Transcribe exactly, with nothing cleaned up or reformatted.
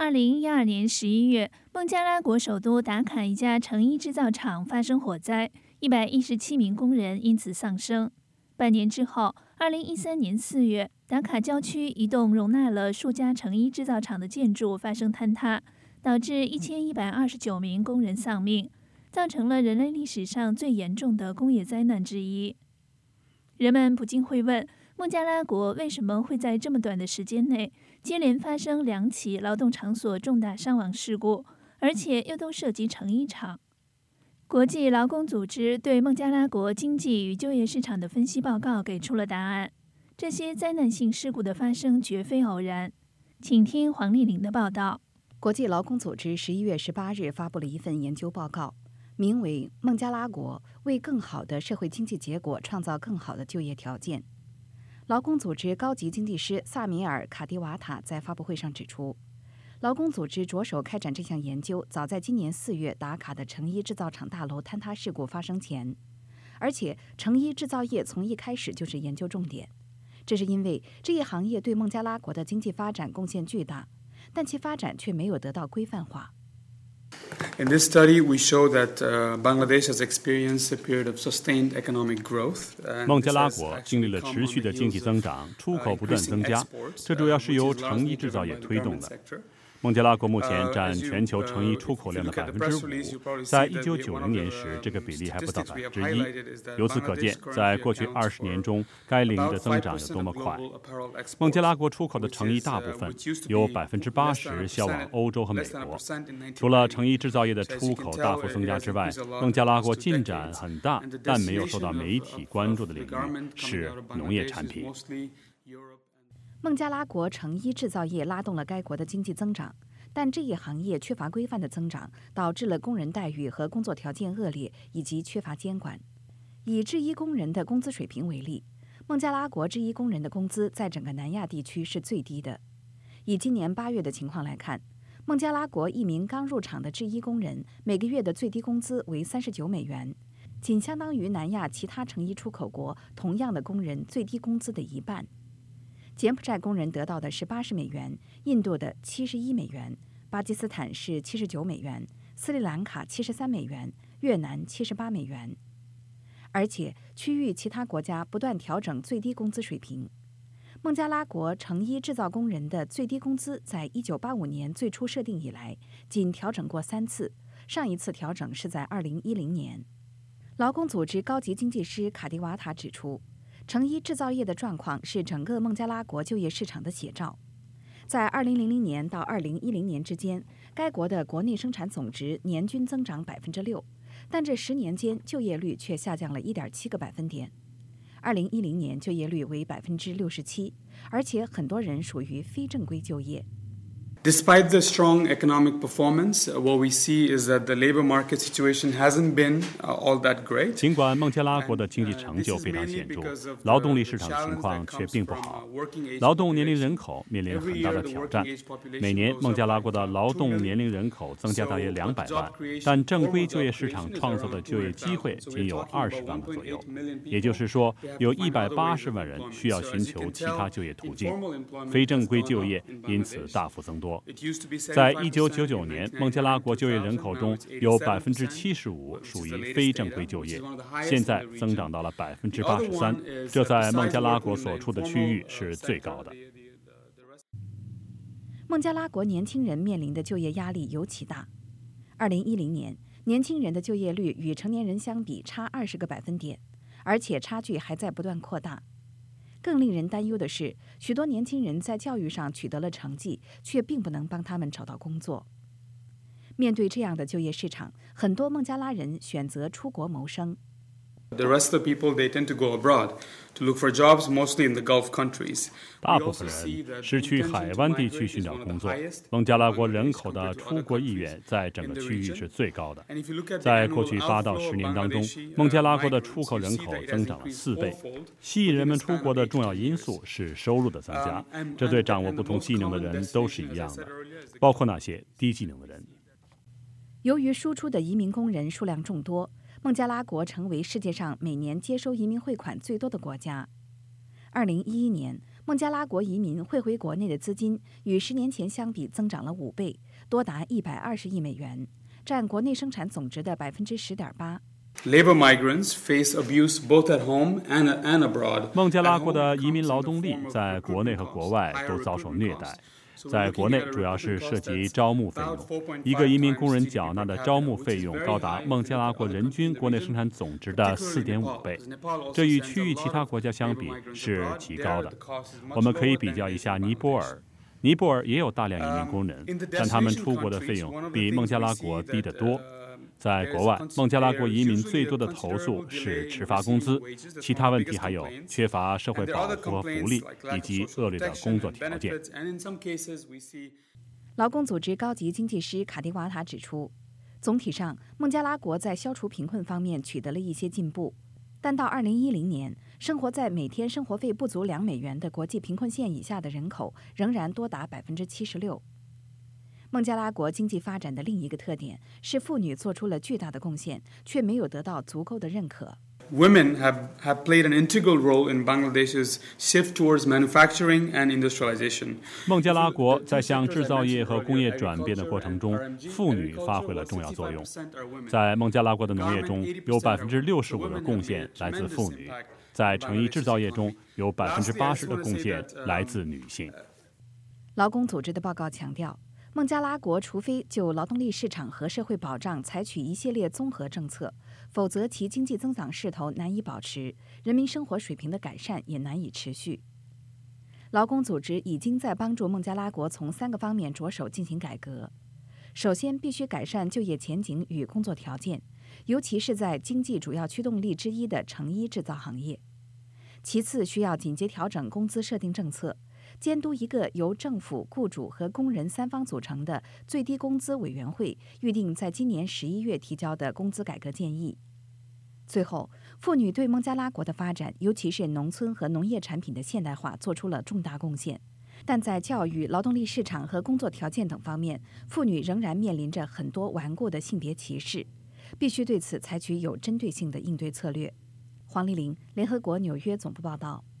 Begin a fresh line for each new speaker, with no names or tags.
二零一二年十一月，孟加拉国首都达卡一家成衣制造厂发生火灾，一百一十七名工人因此丧生。半年之后，二零一三年四月，达卡郊区一栋容纳了数家成衣制造厂的建筑发生坍塌，导致一千一百二十九名工人丧命，造成了人类历史上最严重的工业灾难之一。人们不禁会问，孟加拉国为什么会在这么短的时间内接连发生两起劳动场所重大伤亡事故，而且又都涉及成衣厂？国际劳工组织对孟加拉国经济与就业市场的分析报告给出了答案。这些灾难性事故的发生绝非偶然。请听黄丽玲的报道。
国际劳工组织十一月十八日发布了一份研究报告，名为《孟加拉国为更好的社会经济结果创造更好的就业条件》。劳工组织高级经济师萨米尔·卡迪瓦塔在发布会上指出，劳工组织着手开展这项研究早在今年四月达卡的成衣制造厂大楼坍塌事故发生前，而且成衣制造业从一开始就是研究重点。这是因为这一行业对孟加拉国的经济发展贡献巨大，但其发展却没有得到规范化。
In this study, we show that uh, Bangladesh has experienced a period of sustained economic growth.
孟加拉国经历了持续的经济增长，出口不断增加，这主要是由成衣制造业推动的。孟加拉国目前占全球成衣出口量的百分之五，在一九九零年时，这个比例还不到百分之一。由此可见，在过去二十年中，该领域的增长有多么快。孟加拉国出口的成衣大部分有百分之八十销往欧洲和美国。除了成衣制造业的出口大幅增加之外，孟加拉国进展很大，但没有受到媒体关注的领域是农业产品。
孟加拉国成衣制造业拉动了该国的经济增长，但这一行业缺乏规范的增长，导致了工人待遇和工作条件恶劣，以及缺乏监管。以制衣工人的工资水平为例，孟加拉国制衣工人的工资在整个南亚地区是最低的。以今年八月的情况来看，孟加拉国一名刚入场的制衣工人每个月的最低工资为三十九美元，仅相当于南亚其他成衣出口国同样的工人最低工资的一半。柬埔寨工人得到的是八十美元，印度的七十一美元，巴基斯坦是七十九美元，斯里兰卡七十三美元，越南七十八美元。而且区域其他国家不断调整最低工资水平。孟加拉国成衣制造工人的最低工资在一九八五年最初设定以来，仅调整过三次，上一次调整是在二零一零年。劳工组织高级经济师卡迪瓦塔指出，成衣制造业的状况是整个孟加拉国就业市场的写照。在二零零零年到二零一零年之间，该国的国内生产总值年均增长百分之六，但这十年间就业率却下降了一点七个百分点。二零一零年就业率为百分之六十七，而且很多人属于非正规就业。
Despite the strong economic performance, what we see is that the labor market situation hasn't been all that great.
尽管孟加拉国的经济成就非常显著，劳动力市场情况却并不好。劳动年龄人口面临很大的挑战。每年孟加拉国的劳动年龄人口增加大约两百万，但正规就业市场创造的就业机会仅有二十万个左右。也就是说，有一百八十万人需要寻求其他就业途径，非正规就业因此大幅增多。在一九九九年，孟加拉国就业人口中有百分之七十五属于非正规就业，现在增长到了百分之八十三，这在孟加拉国所处的区域是最高的。
孟加拉国年轻人面临的就业压力尤其大。二零一零年，年轻人的就业率与成年人相比差二十个百分点，而且差距还在不断扩大。更令人担忧的是，许多年轻人在教育上取得了成绩，却并不能帮他们找到工作。面对这样的就业市场，很多孟加拉人选择出国谋生。
The rest of the people, they tend to go abroad to look for jobs, mostly in the Gulf countries.
大部分人是去海湾地区寻找工作。孟加拉国人口的出国意愿在整个区域是最高的。在过去八到十年当中，孟加拉国的出口人口增长了四倍。吸引人们出国的重要因素是收入的增加，这对掌握不同技能的人都是一样的，包括那些低技能的人。
由于输出的移民工人数量众多，孟加拉国成为世界上每年接收移民汇款最多的国家。二零一一年， 孟加拉国移民汇回国内的资金与十年前相比增长了五倍，多达一百二十亿美元，占国内生产总值的百分之十点八。
Labor migrants face abuse both at home and and abroad.
孟加拉国的移民劳动力在国内和国外都遭受虐待。在国内，主要是涉及招募费用，一个移民工人缴纳的招募费用高达孟加拉国人均国内生产总值的四点五倍，这与区域其他国家相比是极高的。我们可以比较一下尼泊尔，尼泊尔也有大量移民工人，但他们出国的费用比孟加拉国低得多。在国外，孟加拉国移民最多的投诉是迟发工资，其他问题还有缺乏社会保护和福利，以及恶劣的工作条件。
劳工组织高级经济师卡迪瓦塔指出，总体上，孟加拉国在消除贫困方面取得了一些进步，但到二零一零年，生活在每天生活费不足两美元的国际贫困线以下的人口仍然多达百分之七十六。孟加拉国经济发展的另一个特点是妇女做出了巨大的贡献，却没有得到足够的认可。
Women have, have played an integral role in Bangladesh's shift towards manufacturing and industrialization.
孟加拉国在向制造业和工业转变的过程中，妇女发挥了重要作用。在孟加拉国的农业中，有百分之六十五的贡献来自妇女；在成衣制造业中，有百分之八十的贡献来自女性。
劳工组织的报告强调，孟加拉国除非就劳动力市场和社会保障采取一系列综合政策，否则其经济增长势头难以保持，人民生活水平的改善也难以持续。劳工组织已经在帮助孟加拉国从三个方面着手进行改革。首先，必须改善就业前景与工作条件，尤其是在经济主要驱动力之一的成衣制造行业。其次，需要紧急调整工资设定政策，监督一个由政府、雇主和工人三方组成的最低工资委员会预定在今年十一月提交的工资改革建议。最后，妇女对孟加拉国的发展，尤其是农村和农业产品的现代化做出了重大贡献，但在教育、劳动力市场和工作条件等方面，妇女仍然面临着很多顽固的性别歧视，必须对此采取有针对性的应对策略。黄丽玲，联合国纽约总部报道。